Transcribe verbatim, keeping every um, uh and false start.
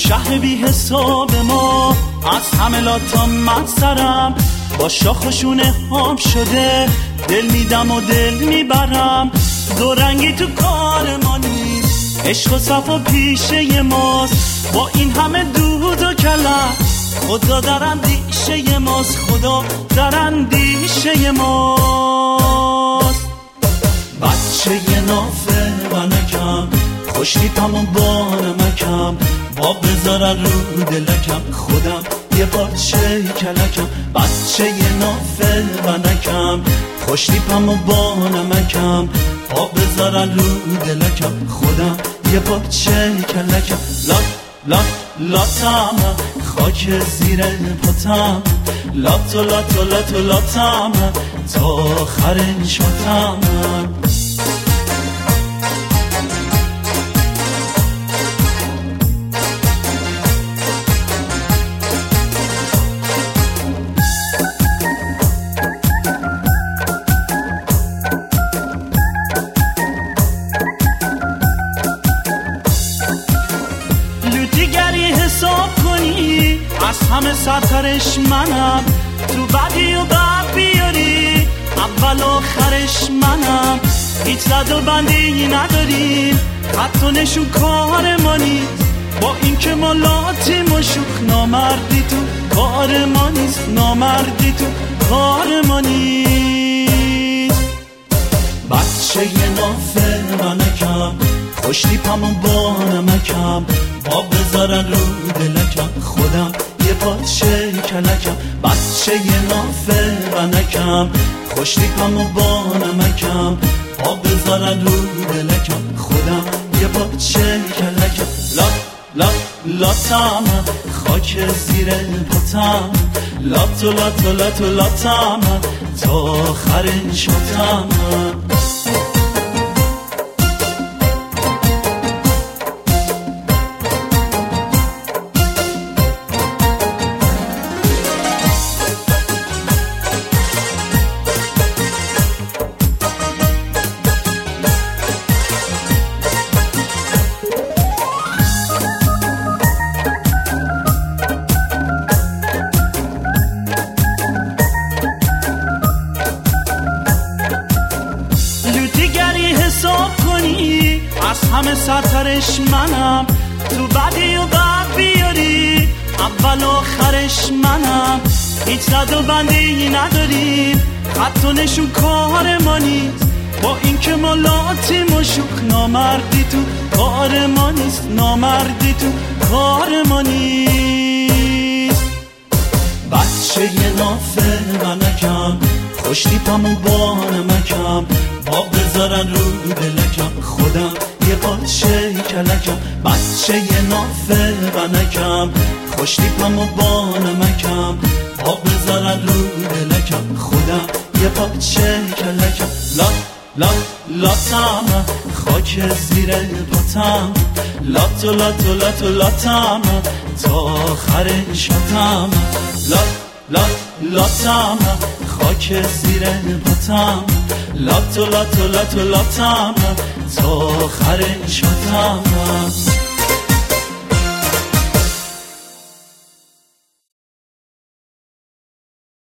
شهر بی حساب ما از همه لاتا من سرم با شاخشونه هم شده، دل میدم و دل میبرم. دو رنگی تو کار ما نیست، عشق و صفا پیشه ماست. با این همه دود و کلم خدا در اندیشه ماست، خدا در اندیشه ماست. بچه نافه و نکم خوشتیپم و با نمکم، با بذارن رو دلکم خودم یه پارچه کلکم. بچه نافه و نکم خوشتیپم و با نمکم، با بذارن رو دلکم خودم یه پارچه کلکم. لات لات لاتم خاک زیر پاتم، لات و لات و لات و لاتم تا آخر شاتم. دیگری حساب کنی از همه سرترش منم، تو بدی و بد بیاری اول آخرش منم. هیچ زد و بندی نداریم، حتی نشون کار ما نیست. با این که ما لاتیم و شوخ نامردی تو کار ما نیست، نامردی تو کار ما نیست. بچه نافه و نکم خوشتیپم و با نمکم، با بذارن رو دلکم خودم یه پارچه کلکم. بچه نافه و نکم خوشتیپم و با نمکم، با بذارن رو دلکم خودم یه پارچه کلکم. لات لات لاتم خاک زیر پاتم، لات و لات و لات و لاتم تا آخر شاتم. حساب کنی از همه سرترش منم، تو بدی و بد بیاری اول آخرش منم. هیچ زد و بندی نداریم، حتی نشون کار ما نیست. با این که ما لاتیم و شوخ نامردی تو کار ما نیست، نامردی تو کار ما نیست. بچه نافه و نکم خوشتیپم و با نمکم، با بذارن رو دلکم خودم یه پارچه کلکم. بچه نافه و نکم خوشتیپم و با نمکم، با بذارن رو دلکم خودم یه پارچه کلکم. لات لات لاتم خاک زیر پاتم، لات و لات و لات و لاتم تا آخر شاتم. لات لات لاتم خاک زیر پاتم، لات و لات و لات و لاتم تا آخر شاتم.